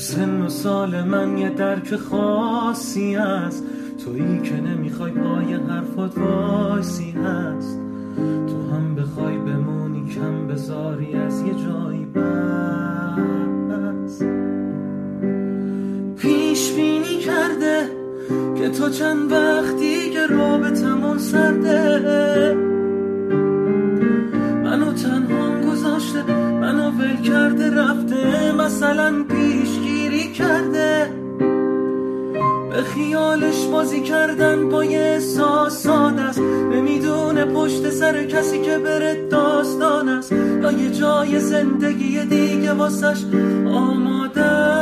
سن و سال من یه درک خاصی هست، تویی که نمیخوای پای حرفات وایسی هست، تو هم بخوای بمونی کم بذاری از یه جایی بس. پیش بینی کرده که تو چند وقتی که رابطمون سرده، منو تنها گذاشته، منو ول کرده رفته، مثلا پیشگیری کرده، به خیالش بازی کردن با یه احساسات است، نمیدونه پشت سر کسی که بره داستان است یا یه جای زندگی دیگه واسش آماده.